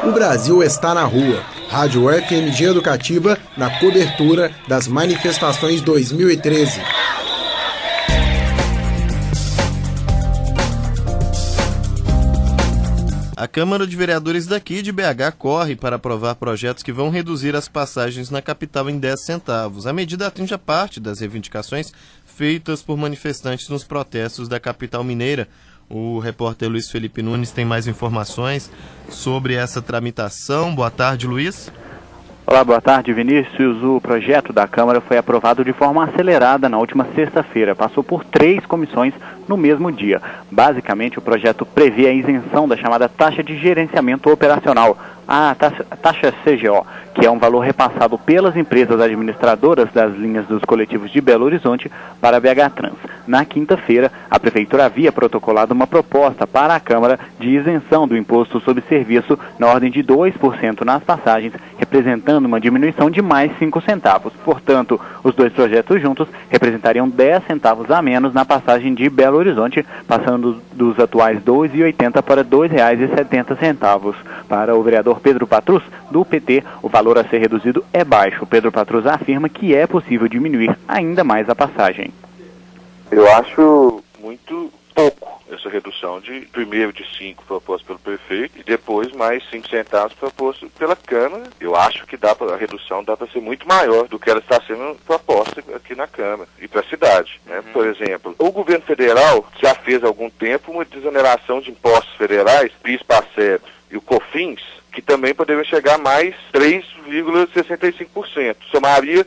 O Brasil está na rua. Rádio FMG Educativa na cobertura das manifestações 2013. A Câmara de Vereadores daqui de BH corre para aprovar projetos que vão reduzir as passagens na capital em 10 centavos. A medida atinge a parte das reivindicações feitas por manifestantes nos protestos da capital mineira. O repórter Luiz Felipe Nunes tem mais informações sobre essa tramitação. Boa tarde, Luiz. Olá, boa tarde, Vinícius. O projeto da Câmara foi aprovado de forma acelerada na última sexta-feira. Passou por 3 comissões no mesmo dia. Basicamente, o projeto prevê a isenção da chamada taxa de gerenciamento operacional, a taxa CGO, que é um valor repassado pelas empresas administradoras das linhas dos coletivos de Belo Horizonte para a BH Trans. Na quinta-feira, a Prefeitura havia protocolado uma proposta para a Câmara de isenção do imposto sobre serviço na ordem de 2% nas passagens, representando uma diminuição de mais 5 centavos. Portanto, os 2 projetos juntos representariam 10 centavos a menos na passagem de Belo Horizonte, passando dos atuais R$ 2,80 para R$ 2,70. Para o vereador Pedro Patrus, do PT, o valor a ser reduzido é baixo. Pedro Patrus afirma que é possível diminuir ainda mais a passagem. Eu acho muito pouco essa redução primeiro de 5 proposto pelo prefeito e depois mais 5 centavos proposto pela Câmara. Eu acho que a redução dá para ser muito maior do que ela está sendo proposta aqui na Câmara e para a cidade, né? Por exemplo, o governo federal já fez há algum tempo uma desoneração de impostos federais, PIS, PASEP e o COFINS, que também poderiam chegar a mais 3,65%. Somaria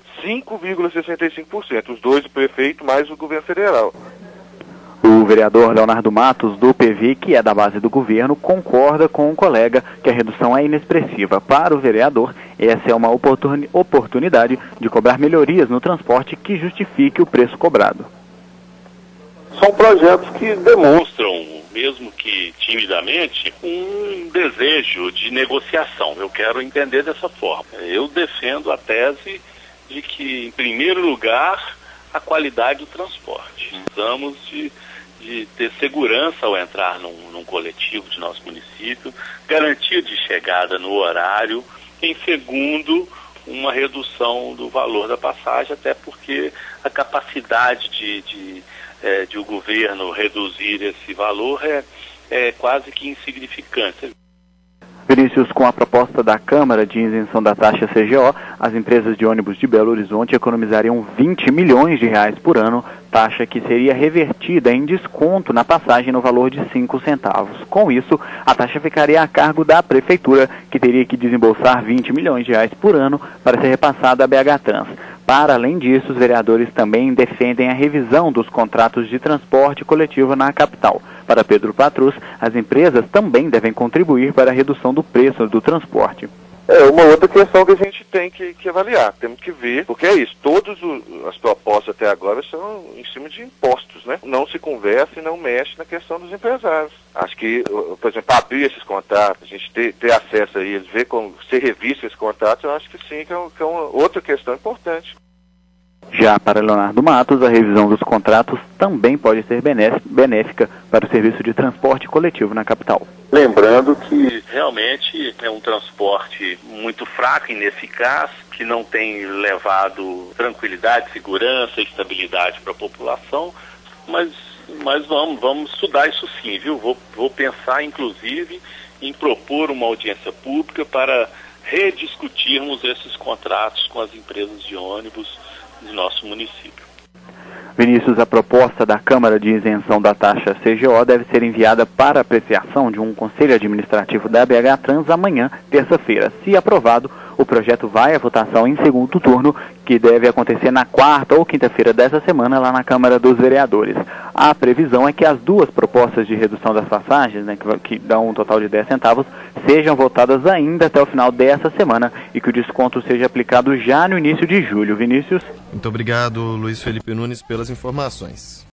5,65%, os dois, o prefeito mais o governo federal. O vereador Leonardo Matos, do PV, que é da base do governo, concorda com o colega que a redução é inexpressiva. Para o vereador, essa é uma oportunidade de cobrar melhorias no transporte que justifique o preço cobrado. São projetos que demonstram, mesmo que timidamente, um desejo de negociação. Eu quero entender dessa forma. Eu defendo a tese de que, em primeiro lugar, a qualidade do transporte. Precisamos de ter segurança ao entrar num coletivo de nosso município, garantia de chegada no horário, em segundo, uma redução do valor da passagem, até porque a capacidade de o governo reduzir esse valor é quase que insignificante. Vinícius, com a proposta da Câmara de isenção da taxa CGO, as empresas de ônibus de Belo Horizonte economizariam R$20 milhões por ano, taxa que seria revertida em desconto na passagem no valor de 5 centavos. Com isso, a taxa ficaria a cargo da Prefeitura, que teria que desembolsar R$20 milhões por ano para ser repassada à BH Trans. Para além disso, os vereadores também defendem a revisão dos contratos de transporte coletivo na capital. Para Pedro Patrus, as empresas também devem contribuir para a redução do preço do transporte. Uma outra questão que a gente tem que avaliar, temos que ver, porque é isso, todas as propostas até agora são em cima de impostos, né? Não se conversa e não mexe na questão dos empresários. Acho que, por exemplo, abrir esses contratos, a gente ter acesso a eles, ver como ser revisto esses contratos, eu acho que sim, que é uma outra questão importante. Já para Leonardo Matos, a revisão dos contratos também pode ser benéfica para o serviço de transporte coletivo na capital. Lembrando que realmente é um transporte muito fraco, ineficaz, que não tem levado tranquilidade, segurança e estabilidade para a população, mas vamos estudar isso sim, viu? Vou pensar, inclusive, em propor uma audiência pública para rediscutirmos esses contratos com as empresas de ônibus de nosso município. Vinícius, a proposta da Câmara de isenção da taxa CGO deve ser enviada para apreciação de um Conselho Administrativo da BH Trans amanhã, terça-feira. Se aprovado, o projeto vai à votação em segundo turno, que deve acontecer na quarta ou quinta-feira dessa semana lá na Câmara dos Vereadores. A previsão é que as 2 propostas de redução das passagens, né, que dão um total de 10 centavos, sejam votadas ainda até o final dessa semana e que o desconto seja aplicado já no início de julho. Vinícius? Muito obrigado, Luiz Felipe Nunes, pelas informações.